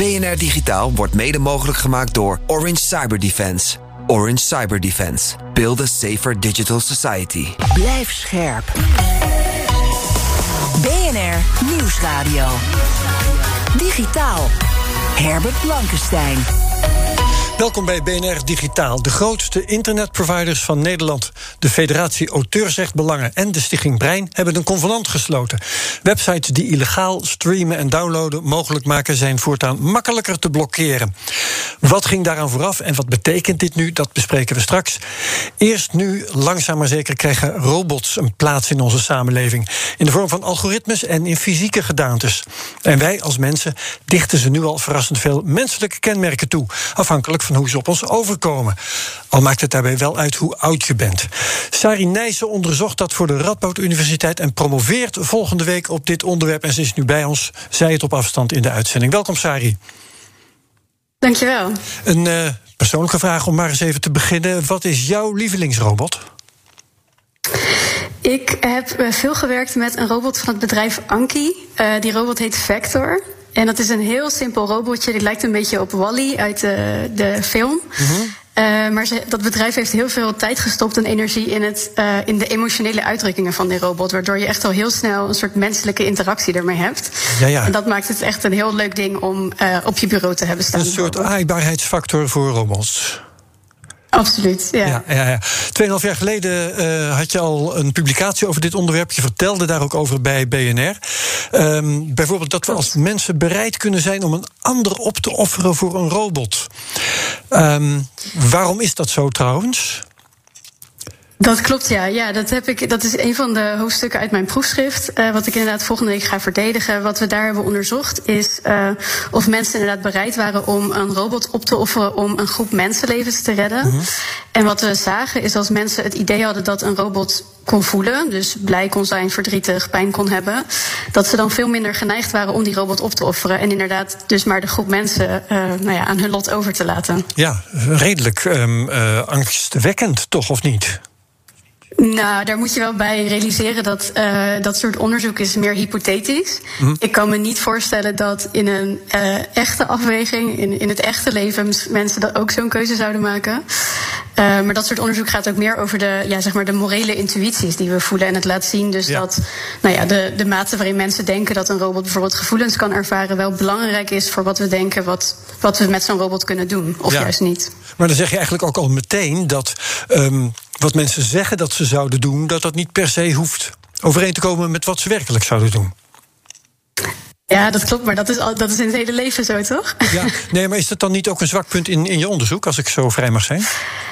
BNR Digitaal wordt mede mogelijk gemaakt door Orange Cyberdefense. Orange Cyberdefense. Build a safer digital society. Blijf scherp. BNR Nieuwsradio. Digitaal. Herbert Blankenstein. Welkom bij BNR Digitaal, de grootste internetproviders van Nederland. De Federatie Auteursrechtbelangen en de Stichting Brein hebben een convenant gesloten. Websites die illegaal streamen en downloaden mogelijk maken zijn voortaan makkelijker te blokkeren. Wat ging daaraan vooraf en wat betekent dit nu? Dat bespreken we straks. Eerst nu, langzaam maar zeker, krijgen robots een plaats in onze samenleving. In de vorm van algoritmes en in fysieke gedaantes. En wij als mensen dichten ze nu al verrassend veel menselijke kenmerken toe, afhankelijk van hoe ze op ons overkomen. Al maakt het daarbij wel uit hoe oud je bent. Sari Nijssen onderzocht dat voor de Radboud Universiteit en promoveert volgende week op dit onderwerp. En ze is nu bij ons, zij het op afstand in de uitzending. Welkom, Sari. Dankjewel. Een persoonlijke vraag om maar eens even te beginnen. Wat is jouw lievelingsrobot? Ik heb veel gewerkt met een robot van het bedrijf Anki. Die robot heet Vector. En dat is een heel simpel robotje. Die lijkt een beetje op Wall-E uit de film. Mm-hmm. Maar dat bedrijf heeft heel veel tijd gestopt en energie in de emotionele uitdrukkingen van die robot. Waardoor je echt al heel snel een soort menselijke interactie ermee hebt. Ja. En dat maakt het echt een heel leuk ding om op je bureau te hebben staan. Een soort aaibaarheidsfactor voor robots. Absoluut, ja. 2,5 jaar geleden had je al een publicatie over dit onderwerp. Je vertelde daar ook over bij BNR. Bijvoorbeeld dat we als mensen bereid kunnen zijn om een ander op te offeren voor een robot. Waarom is dat zo trouwens? Dat klopt, ja. Dat is een van de hoofdstukken uit mijn proefschrift. Wat ik inderdaad volgende week ga verdedigen. Wat we daar hebben onderzocht is of mensen inderdaad bereid waren om een robot op te offeren om een groep mensenlevens te redden. Mm-hmm. En wat we zagen is als mensen het idee hadden dat een robot kon voelen, dus blij kon zijn, verdrietig, pijn kon hebben, dat ze dan veel minder geneigd waren om die robot op te offeren. En inderdaad dus maar de groep mensen aan hun lot over te laten. Ja, redelijk angstwekkend toch, of niet? Nou, daar moet je wel bij realiseren dat dat soort onderzoek is meer hypothetisch. Ik kan me niet voorstellen dat in een echte afweging, in het echte leven, mensen dat ook zo'n keuze zouden maken. Maar dat soort onderzoek gaat ook meer over de morele intuïties die we voelen. En het laat zien dus dat de mate waarin mensen denken dat een robot bijvoorbeeld gevoelens kan ervaren wel belangrijk is voor wat we denken, wat we met zo'n robot kunnen doen, of juist niet. Maar dan zeg je eigenlijk ook al meteen dat wat mensen zeggen dat ze zouden doen, dat niet per se hoeft overeen te komen met wat ze werkelijk zouden doen. Ja, dat klopt, maar dat is in het hele leven zo, toch? Ja, nee, maar is dat dan niet ook een zwak punt in je onderzoek, als ik zo vrij mag zijn?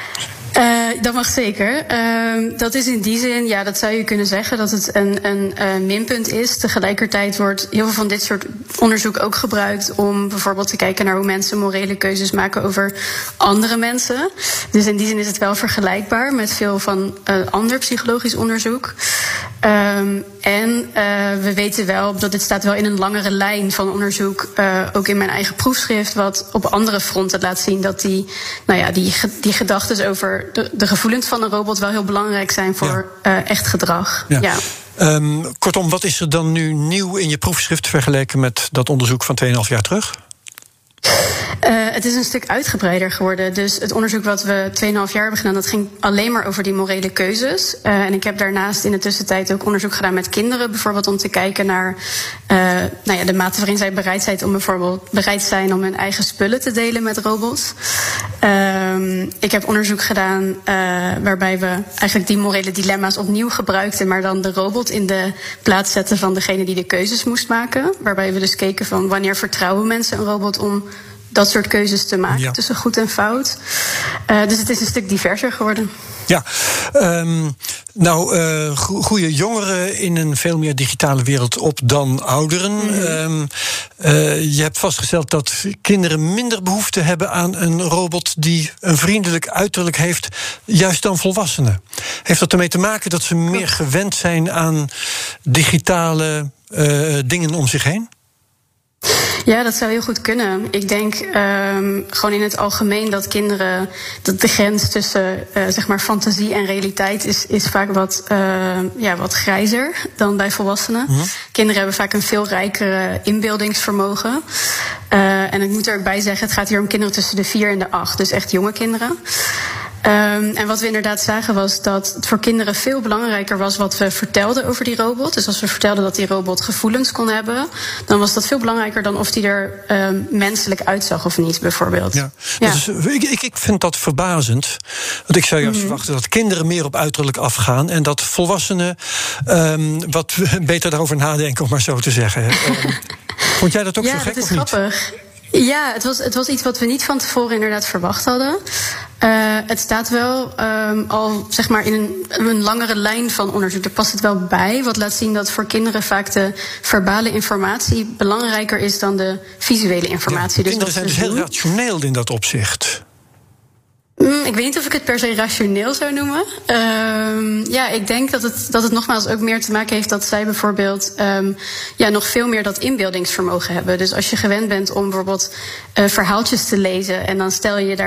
Dat mag zeker. Dat is in die zin, dat zou je kunnen zeggen, dat het een minpunt is. Tegelijkertijd wordt heel veel van dit soort onderzoek ook gebruikt om bijvoorbeeld te kijken naar hoe mensen morele keuzes maken over andere mensen. Dus in die zin is het wel vergelijkbaar met veel van ander psychologisch onderzoek. En we weten wel dat dit staat wel in een langere lijn van onderzoek, ook in mijn eigen proefschrift, wat op andere fronten laat zien dat die gedachten over de gevoelens van een robot wel heel belangrijk zijn voor echt gedrag. Ja. Kortom, wat is er dan nu nieuw in je proefschrift vergeleken met dat onderzoek van 2,5 jaar terug? Het is een stuk uitgebreider geworden. Dus het onderzoek wat we 2,5 jaar hebben gedaan, dat ging alleen maar over die morele keuzes. En ik heb daarnaast in de tussentijd ook onderzoek gedaan met kinderen, bijvoorbeeld om te kijken naar de mate waarin zij bereid zijn om hun eigen spullen te delen met robots. Ik heb onderzoek gedaan waarbij we eigenlijk die morele dilemma's opnieuw gebruikten, maar dan de robot in de plaats zetten van degene die de keuzes moest maken. Waarbij we dus keken van wanneer vertrouwen mensen een robot om dat soort keuzes te maken tussen goed en fout. Dus het is een stuk diverser geworden. Ja, groeien jongeren in een veel meer digitale wereld op dan ouderen. Je hebt vastgesteld dat kinderen minder behoefte hebben aan een robot die een vriendelijk uiterlijk heeft, juist dan volwassenen. Heeft dat ermee te maken dat ze meer gewend zijn aan digitale dingen om zich heen? Ja, dat zou heel goed kunnen. Ik denk gewoon in het algemeen dat kinderen, dat de grens tussen zeg maar fantasie en realiteit is vaak wat grijzer dan bij volwassenen. Mm-hmm. Kinderen hebben vaak een veel rijkere inbeeldingsvermogen. En ik moet er ook bij zeggen, het gaat hier om kinderen tussen de 4 en de 8, dus echt jonge kinderen. En wat we inderdaad zagen was dat het voor kinderen veel belangrijker was wat we vertelden over die robot. Dus als we vertelden dat die robot gevoelens kon hebben, dan was dat veel belangrijker dan of die er menselijk uitzag of niet, bijvoorbeeld. Ja. Dus ik vind dat verbazend. Want ik zou juist verwachten dat kinderen meer op uiterlijk afgaan en dat volwassenen wat beter daarover nadenken, om maar zo te zeggen. Vond jij dat ook zo gek, of niet? Grappig. Ja, het was iets wat we niet van tevoren inderdaad verwacht hadden. Het staat wel al zeg maar in een langere lijn van onderzoek. Er past het wel bij, wat laat zien dat voor kinderen vaak de verbale informatie belangrijker is dan de visuele informatie. Ja, kinderen zijn dus heel rationeel in dat opzicht. Ik weet niet of ik het per se rationeel zou noemen. Ik denk dat het nogmaals ook meer te maken heeft dat zij bijvoorbeeld nog veel meer dat inbeeldingsvermogen hebben. Dus als je gewend bent om bijvoorbeeld verhaaltjes te lezen en dan stel je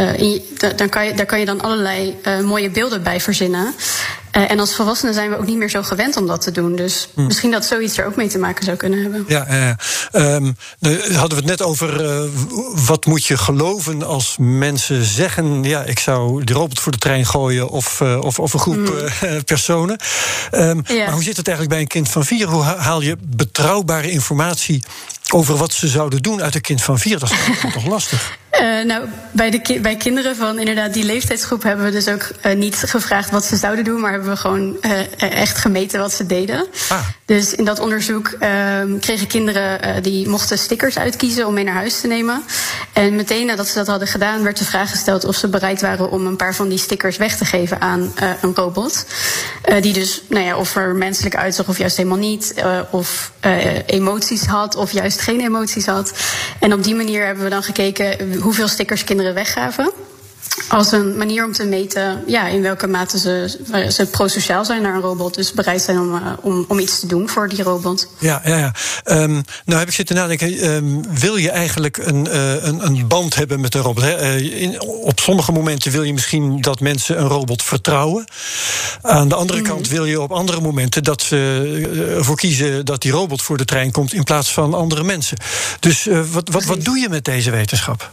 daar kan je dan allerlei mooie beelden bij verzinnen. En als volwassenen zijn we ook niet meer zo gewend om dat te doen. Dus misschien dat zoiets er ook mee te maken zou kunnen hebben. Hadden we het net over wat moet je geloven als mensen zeggen, ja, ik zou de robot voor de trein gooien of een groep personen. Maar hoe zit het eigenlijk bij een kind van 4? Hoe haal je betrouwbare informatie over wat ze zouden doen uit een kind van 4? Dat is toch lastig? Bij kinderen van inderdaad die leeftijdsgroep hebben we dus ook niet gevraagd wat ze zouden doen, maar hebben we gewoon echt gemeten wat ze deden. Dus in dat onderzoek kregen kinderen die mochten stickers uitkiezen om mee naar huis te nemen. En meteen nadat ze dat hadden gedaan, werd de vraag gesteld of ze bereid waren om een paar van die stickers weg te geven aan een robot. Die dus, of er menselijk uitzag of juist helemaal niet. Of emoties had of juist geen emoties had. En op die manier hebben we dan gekeken hoeveel stickers kinderen weggaven. Als een manier om te meten in welke mate ze prosociaal zijn naar een robot. Dus bereid zijn om iets te doen voor die robot. Ja. Nou heb ik zitten nadenken. Wil je eigenlijk een band hebben met een robot? Op sommige momenten wil je misschien dat mensen een robot vertrouwen. Aan de andere kant wil je op andere momenten dat ze ervoor kiezen dat die robot voor de trein komt in plaats van andere mensen. Dus wat doe je met deze wetenschap?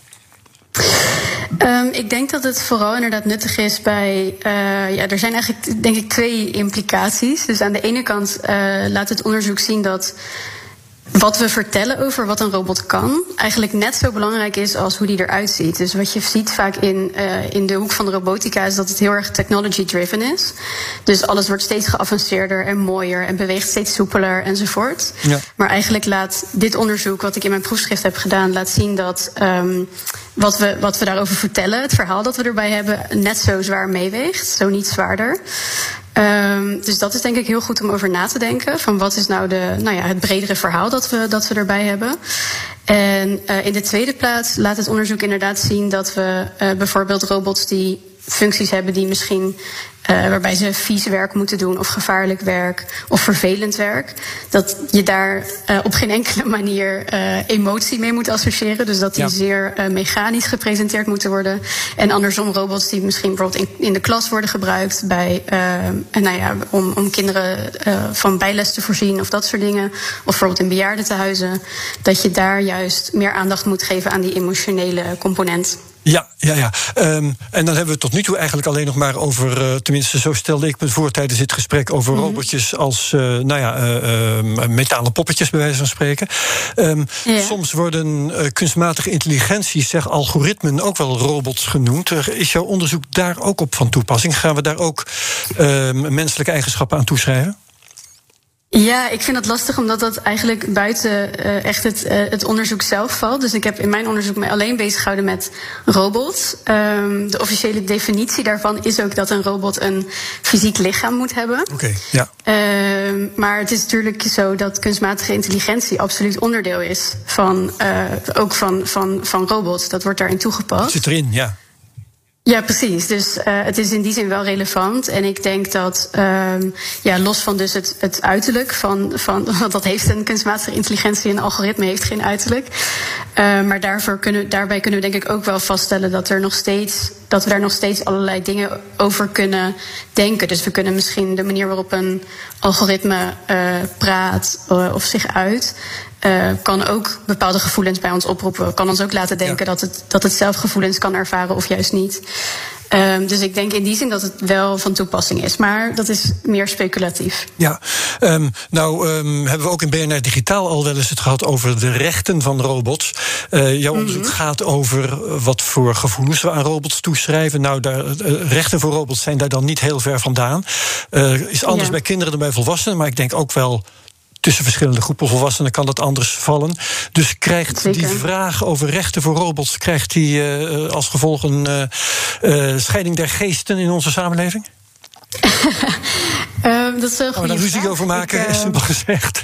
Ik denk dat het vooral inderdaad nuttig is bij er zijn eigenlijk denk ik 2 implicaties. Dus aan de ene kant laat het onderzoek zien dat wat we vertellen over wat een robot kan eigenlijk net zo belangrijk is als hoe die eruit ziet. Dus wat je ziet vaak in de hoek van de robotica is dat het heel erg technology-driven is. Dus alles wordt steeds geavanceerder en mooier en beweegt steeds soepeler enzovoort. Ja. Maar eigenlijk laat dit onderzoek, wat ik in mijn proefschrift heb gedaan, laat zien dat wat we daarover vertellen, het verhaal dat we erbij hebben, net zo zwaar meeweegt, zo niet zwaarder. Dus dat is denk ik heel goed om over na te denken. Van wat is nou het bredere verhaal dat we erbij hebben. En in de tweede plaats laat het onderzoek inderdaad zien dat we bijvoorbeeld robots die functies hebben die misschien waarbij ze vies werk moeten doen of gevaarlijk werk of vervelend werk, dat je daar op geen enkele manier emotie mee moet associëren. Dus dat die zeer mechanisch gepresenteerd moeten worden. En andersom robots die misschien bijvoorbeeld in de klas worden gebruikt bij, om kinderen van bijles te voorzien of dat soort dingen. Of bijvoorbeeld in bejaardentehuizen. Dat je daar juist meer aandacht moet geven aan die emotionele component. Ja. En dan hebben we tot nu toe eigenlijk alleen nog maar over, tenminste zo stelde ik me voor tijdens dit gesprek, over robotjes als metalen poppetjes bij wijze van spreken. Soms worden kunstmatige intelligenties, algoritmen, ook wel robots genoemd. Is jouw onderzoek daar ook op van toepassing? Gaan we daar ook menselijke eigenschappen aan toeschrijven? Ja, ik vind het lastig omdat dat eigenlijk buiten echt het onderzoek zelf valt. Dus ik heb in mijn onderzoek me alleen bezig gehouden met robots. De officiële definitie daarvan is ook dat een robot een fysiek lichaam moet hebben. Oké, ja. Maar het is natuurlijk zo dat kunstmatige intelligentie absoluut onderdeel is van robots. Dat wordt daarin toegepast. Dat zit erin, ja. Ja, precies. Dus het is in die zin wel relevant. En ik denk dat, los van dus het uiterlijk van want dat heeft een kunstmatige intelligentie, een algoritme heeft geen uiterlijk. Maar daarbij kunnen we denk ik ook wel vaststellen dat we daar nog steeds allerlei dingen over kunnen denken. Dus we kunnen misschien de manier waarop een algoritme praat of zich uit, kan ook bepaalde gevoelens bij ons oproepen. Kan ons ook laten denken dat het zelf gevoelens kan ervaren of juist niet. Dus ik denk in die zin dat het wel van toepassing is. Maar dat is meer speculatief. Ja, hebben we ook in BNR Digitaal al wel eens het gehad over de rechten van robots. Jouw onderzoek gaat over wat voor gevoelens we aan robots toeschrijven. Nou, rechten voor robots zijn daar dan niet heel ver vandaan. Is anders bij kinderen dan bij volwassenen, maar ik denk ook wel tussen verschillende groepen volwassenen kan dat anders vallen. Dus krijgt die vraag over rechten voor robots, krijgt die als gevolg een scheiding der geesten in onze samenleving? Dat is een goede Gaan we daar ruzie over maken, simpel gezegd?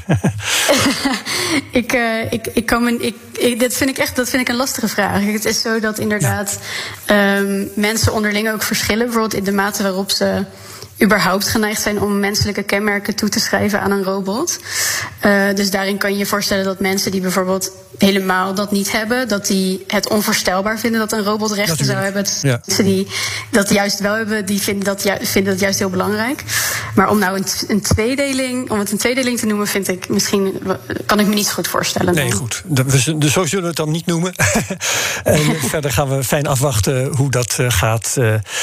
Dat vind ik een lastige vraag. Het is zo dat inderdaad mensen onderling ook verschillen. Bijvoorbeeld in de mate waarop ze überhaupt geneigd zijn om menselijke kenmerken toe te schrijven aan een robot. Dus daarin kan je je voorstellen dat mensen die bijvoorbeeld helemaal dat niet hebben, dat die het onvoorstelbaar vinden dat een robot rechten zou hebben. Mensen die dat juist wel hebben, die vinden dat juist heel belangrijk. Maar om nou het een tweedeling te noemen, kan ik me niet zo goed voorstellen. Nee, goed. Dus zo zullen we het dan niet noemen. En verder gaan we fijn afwachten hoe dat gaat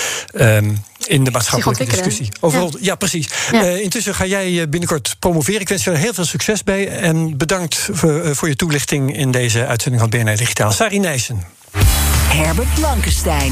in de maatschappelijke discussie. Overal, ja, precies. Ja. Intussen ga jij binnenkort promoveren. Ik wens je er heel veel succes bij. En bedankt voor je toelichting in deze uitzending van BNR Digitaal. Sari Nijssen. Herbert Blankenstein.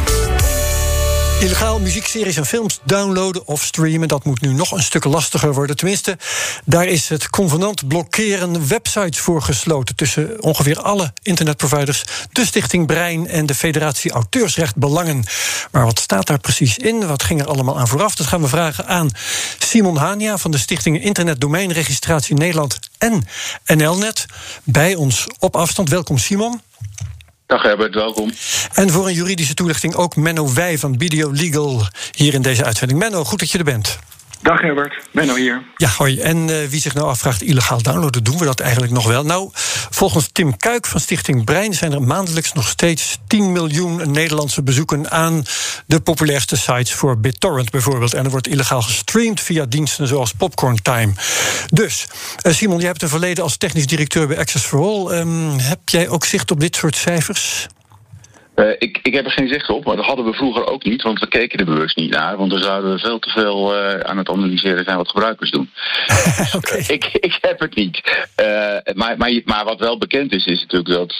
Illegaal muziekseries en films downloaden of streamen, dat moet nu nog een stuk lastiger worden. Tenminste, daar is het convenant blokkeren websites voor gesloten tussen ongeveer alle internetproviders, de Stichting Brein en de Federatie Auteursrecht Belangen. Maar wat staat daar precies in? Wat ging er allemaal aan vooraf? Dat gaan we vragen aan Simon Hania van de Stichting Internet Domeinregistratie Nederland en NLnet. Bij ons op afstand. Welkom, Simon. Dag Herbert, welkom. En voor een juridische toelichting ook Menno Wij van Video Legal hier in deze uitzending. Menno, goed dat je er bent. Dag Herbert, Menno hier. Ja, hoi. En wie zich nou afvraagt, illegaal downloaden, doen we dat eigenlijk nog wel? Nou, volgens Tim Kuik van Stichting Brein zijn er maandelijks nog steeds 10 miljoen Nederlandse bezoeken aan de populairste sites voor BitTorrent bijvoorbeeld. En er wordt illegaal gestreamd via diensten zoals Popcorn Time. Dus, Simon, jij hebt een verleden als technisch directeur bij Access for All. Heb jij ook zicht op dit soort cijfers? Ik heb er geen zicht op, maar dat hadden we vroeger ook niet, want we keken er bewust niet naar, want dan zouden we veel te veel aan het analyseren zijn wat gebruikers doen. Okay. Ik heb het niet. Maar wat wel bekend is natuurlijk dat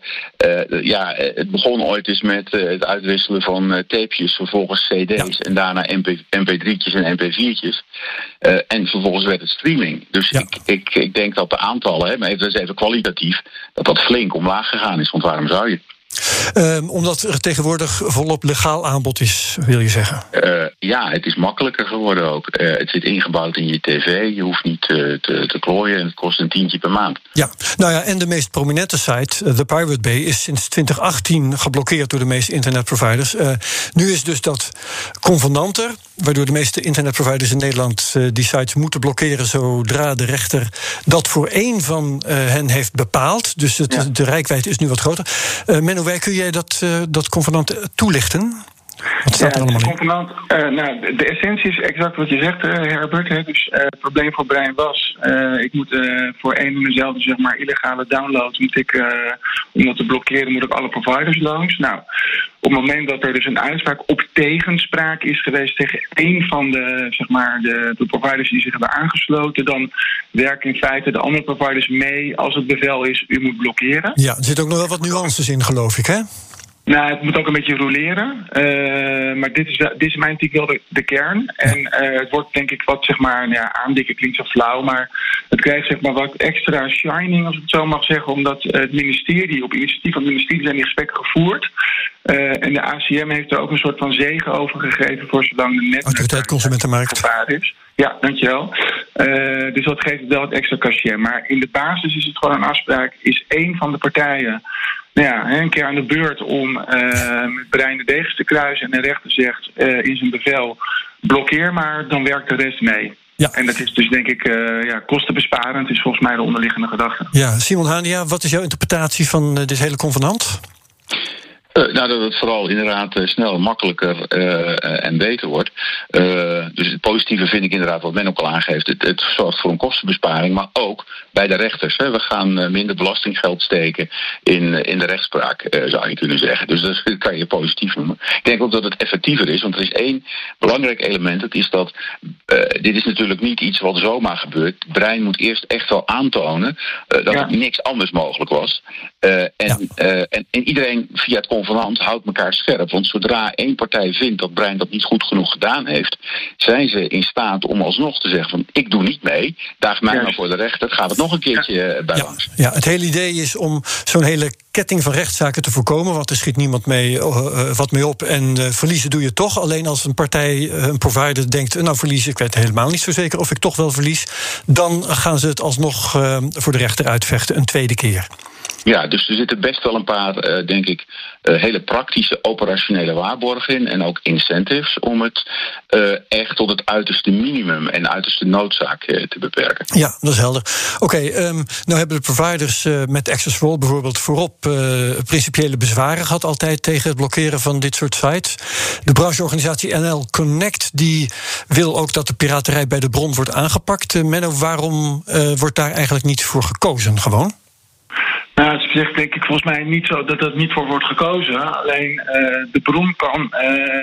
het begon ooit eens met het uitwisselen van tapejes, vervolgens cd's en daarna mp3'tjes en mp4'tjes. En vervolgens werd het streaming. Dus ik denk dat de aantallen, maar even kwalitatief, dat flink omlaag gegaan is, want waarom zou je? Omdat er tegenwoordig volop legaal aanbod is, wil je zeggen? Het is makkelijker geworden ook. Het zit ingebouwd in je tv, je hoeft niet te klooien en het kost een tientje per maand. Ja, nou ja, en de meest prominente site, The Pirate Bay, is sinds 2018 geblokkeerd door de meeste internetproviders. Nu is dus dat convenanter, waardoor de meeste internetproviders in Nederland die sites moeten blokkeren zodra de rechter dat voor één van hen heeft bepaald. Dus de reikwijdte is nu wat groter. Menno Wij, kun jij dat convenant toelichten? Wat staat er allemaal in? De essentie is exact wat je zegt, Herbert. Dus het probleem voor Brein was, ik moet voor één en dezelfde zeg maar illegale download, om dat te blokkeren, moet ik alle providers langs. Nou, op het moment dat er dus een uitspraak op tegenspraak is geweest tegen één van de providers die zich hebben aangesloten, dan werken in feite de andere providers mee als het bevel is, u moet blokkeren. Ja, er zitten ook nog wel wat nuances in, geloof ik, hè? Nou, het moet ook een beetje roleren. Maar dit is mijn natuurlijk wel de kern. En het wordt denk ik wat aandikken klinkt zo flauw, maar het krijgt wat extra shining, als ik het zo mag zeggen, omdat het ministerie, op initiatief van het ministerie zijn die gesprekken gevoerd. En de ACM heeft er ook een soort van zegen over gegeven voor zolang de netwerk Autoriteit Consumentenmarkt is. Ja, dankjewel. Dus dat geeft wel het extra cachet. Maar in de basis is het gewoon een afspraak, is één van de partijen een keer aan de beurt om met Brein de degens te kruisen. En de rechter zegt in zijn bevel, blokkeer maar, dan werkt de rest mee. Ja. En dat is dus denk ik kostenbesparend, is volgens mij de onderliggende gedachte. Ja, Simon Hania, wat is jouw interpretatie van dit hele convenant? Dat het vooral inderdaad snel, makkelijker en beter wordt. Dus het positieve vind ik inderdaad wat men ook al aangeeft. Het zorgt voor een kostenbesparing, maar ook bij de rechters. We gaan minder belastinggeld steken in de rechtspraak, zou je kunnen zeggen. Dus dat kan je positief noemen. Ik denk ook dat het effectiever is, want er is één belangrijk element. Het is dat dit is natuurlijk niet iets wat zomaar gebeurt. Brein moet eerst echt wel aantonen dat er niks anders mogelijk was. En iedereen via het convenant houdt elkaar scherp. Want zodra één partij vindt dat Brein dat niet goed genoeg gedaan heeft, zijn ze in staat om alsnog te zeggen van ik doe niet mee, daag mij maar voor de rechter, gaat het nog een keertje bij langs. Ja, het hele idee is om zo'n hele ketting van rechtszaken te voorkomen, want er schiet niemand wat mee op en verliezen doe je toch. Alleen als een partij, een provider denkt, nou verliezen, ik weet helemaal niet zo zeker of ik toch wel verlies, dan gaan ze het alsnog voor de rechter uitvechten een tweede keer. Ja, dus er zitten best wel een paar, denk ik, hele praktische operationele waarborgen in. En ook incentives om het echt tot het uiterste minimum en uiterste noodzaak te beperken. Ja, dat is helder. Oké, nou hebben de providers met Access for All bijvoorbeeld voorop principiële bezwaren gehad altijd tegen het blokkeren van dit soort sites. De brancheorganisatie NL Connect die wil ook dat de piraterij bij de bron wordt aangepakt. Menno, waarom wordt daar eigenlijk niet voor gekozen gewoon? Nou, het zegt denk ik volgens mij niet zo dat niet voor wordt gekozen. Alleen de bron kan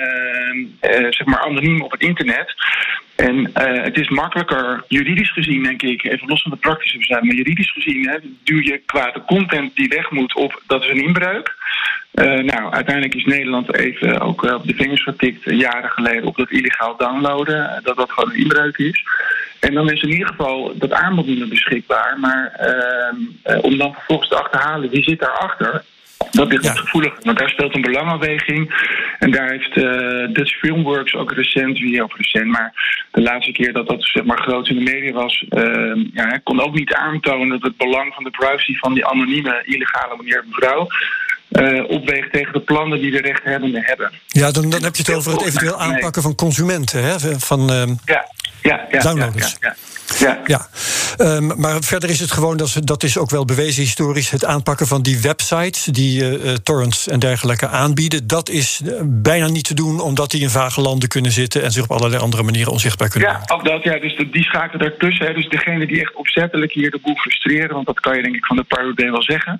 zeg maar anoniem op het internet. En het is makkelijker, juridisch gezien denk ik, even los van de praktische besluiten, maar juridisch gezien duw je qua de content die weg moet op, dat is een inbreuk. Nou, uiteindelijk is Nederland even ook op de vingers getikt jaren geleden op dat illegaal downloaden, dat gewoon een inbreuk is. En dan is in ieder geval dat aanbod niet meer beschikbaar. Maar om dan vervolgens te achterhalen wie zit daarachter, dat ligt wat gevoelig. Want daar speelt een belangafweging. En daar heeft Dutch Filmworks ook recent, maar de laatste keer dat zeg maar groot in de media was, kon ook niet aantonen dat het belang van de privacy van die anonieme illegale meneer en mevrouw opweegt tegen de plannen die de rechthebbenden hebben. Ja, dan heb je het over het eventueel aanpakken van consumenten, hè? Van downloaders. Ja. Maar verder is het gewoon, dat is ook wel bewezen historisch, het aanpakken van die websites die torrents en dergelijke aanbieden, dat is bijna niet te doen, omdat die in vage landen kunnen zitten en zich op allerlei andere manieren onzichtbaar kunnen maken. Ook dat, dus die schakelen daartussen. Hè. Dus degene die echt opzettelijk hier de boel frustreren, want dat kan je denk ik van de Pirate Bay wel zeggen.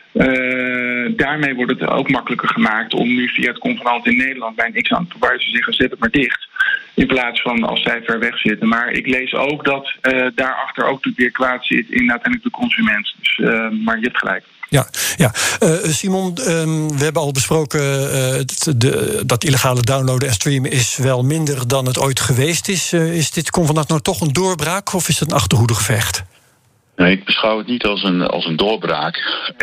Daarmee wordt het ook makkelijker gemaakt om nu via het convenant in Nederland bij een x-aantal providers te zeggen, zet het maar dicht. In plaats van als zij ver weg zitten. Maar ik lees ook dat daarachter ook weer kwaad zit in uiteindelijk de consument. Dus, maar je hebt gelijk. Ja. Simon, we hebben al besproken dat illegale downloaden en streamen is wel minder dan het ooit geweest is. Is dit convenant nou toch een doorbraak of is het een achterhoedegevecht? Nee, ik beschouw het niet als een doorbraak,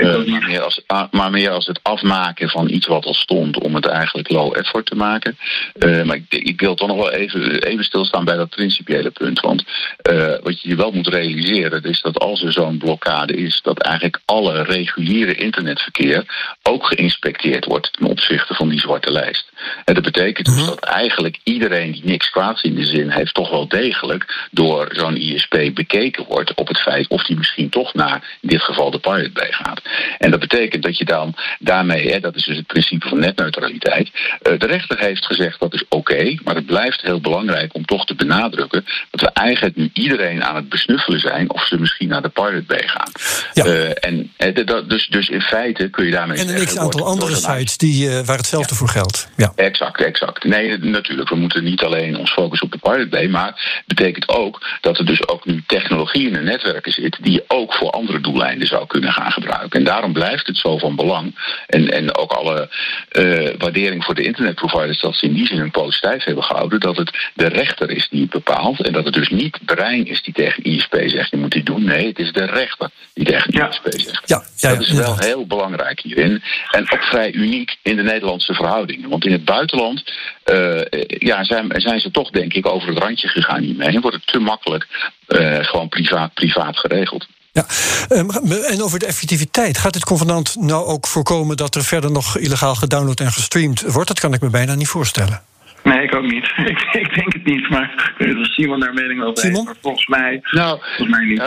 maar meer als het afmaken van iets wat al stond, om het eigenlijk low effort te maken. Maar ik wil toch nog wel even stilstaan bij dat principiële punt. Want wat je wel moet realiseren is dat als er zo'n blokkade is, dat eigenlijk alle reguliere internetverkeer ook geïnspecteerd wordt ten opzichte van die zwarte lijst. En dat betekent dus dat eigenlijk iedereen die niks kwaads in de zin heeft, toch wel degelijk door zo'n ISP bekeken wordt op het feit of die misschien toch naar, in dit geval, de Pirate Bay gaat. En dat betekent dat je dan daarmee, dat is dus het principe van netneutraliteit, de rechter heeft gezegd dat is oké, maar het blijft heel belangrijk om toch te benadrukken dat we eigenlijk nu iedereen aan het besnuffelen zijn of ze misschien naar de Pirate Bay gaan. Ja. Dus in feite kun je daarmee en een x-aantal andere sites waar hetzelfde voor geldt. Ja. Exact. Nee, natuurlijk, we moeten niet alleen ons focussen op de Pirate Bay, maar het betekent ook dat er dus ook nu technologie in de netwerken zit die je ook voor andere doeleinden zou kunnen gaan gebruiken. En daarom blijft het zo van belang. En ook alle waardering voor de internetproviders dat ze in die zin een poot stijf hebben gehouden, dat het de rechter is die het bepaalt en dat het dus niet Brein is die tegen ISP zegt je moet dit doen. Nee, het is de rechter die tegen ISP zegt. Ja, dat is wel heel belangrijk hierin. En ook vrij uniek in de Nederlandse verhoudingen. Want in het buitenland zijn ze toch denk ik over het randje gegaan hiermee. En wordt het te makkelijk gewoon privaat geregeld. Ja, en over de effectiviteit. Gaat dit convenant nou ook voorkomen dat er verder nog illegaal gedownload en gestreamd wordt? Dat kan ik me bijna niet voorstellen. Nee, ik ook niet. Ik denk het niet, maar als Simon daar mening over heeft, maar volgens mij niet.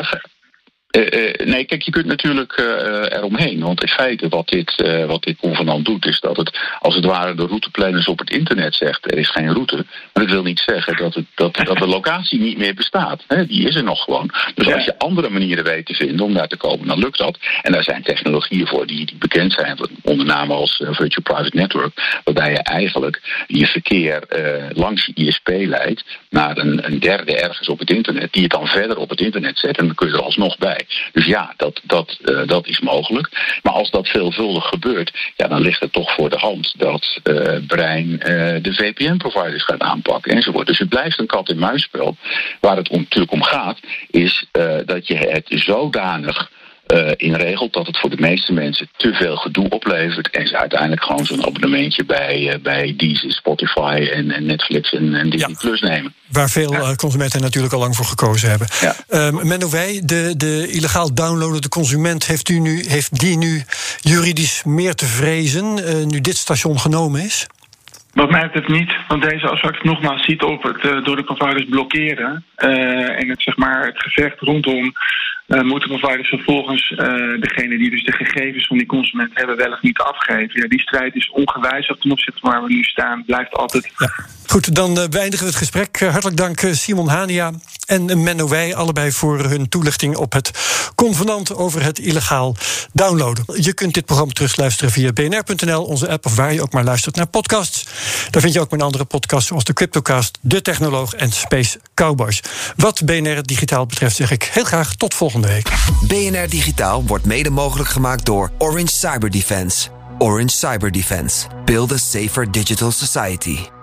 Nee, kijk, je kunt natuurlijk eromheen. Want in feite wat dit convenant doet, is dat het als het ware de routeplanners op het internet zegt: er is geen route. Maar dat wil niet zeggen dat de locatie niet meer bestaat. Hè? Die is er nog gewoon. Dus als je andere manieren weet te vinden om daar te komen, dan lukt dat. En daar zijn technologieën voor die bekend zijn, onder name als Virtual Private Network, waarbij je eigenlijk je verkeer langs je ISP leidt naar een derde ergens op het internet, die het dan verder op het internet zet. En dan kun je er alsnog bij. Dus ja, dat is mogelijk. Maar als dat veelvuldig gebeurt, ja, dan ligt het toch voor de hand dat Brein de VPN-providers gaat aanpakken enzovoort. Dus het blijft een kat-en-muisspel. Waar het natuurlijk om gaat, is dat je het zodanig inregelt dat het voor de meeste mensen te veel gedoe oplevert en ze uiteindelijk gewoon zo'n abonnementje bij Deezer, Spotify en Netflix en Disney Plus nemen. Waar veel consumenten natuurlijk al lang voor gekozen hebben. Ja. Menno Wij, de illegaal downloadende consument, heeft die nu juridisch meer te vrezen nu dit station genomen is? Wat mij betreft niet, want deze afspraak nogmaals ziet op het door de providers blokkeren en het gevecht rondom moeten providers vervolgens degene die dus de gegevens van die consument hebben wel of niet afgeven. Ja, die strijd is ongewijzigd ten opzichte van waar we nu staan, blijft altijd. Ja. Goed, dan beëindigen we het gesprek. Hartelijk dank Simon Hania en Menno Wij, allebei voor hun toelichting op het convenant over het illegaal downloaden. Je kunt dit programma terugluisteren via bnr.nl, onze app, of waar je ook maar luistert naar podcasts. Daar vind je ook mijn andere podcasts zoals de Cryptocast, De Technoloog en Space Cowboys. Wat BNR Digitaal betreft zeg ik heel graag tot volgende week. BNR Digitaal wordt mede mogelijk gemaakt door Orange Cyber Defense. Orange Cyber Defense. Build a safer digital society.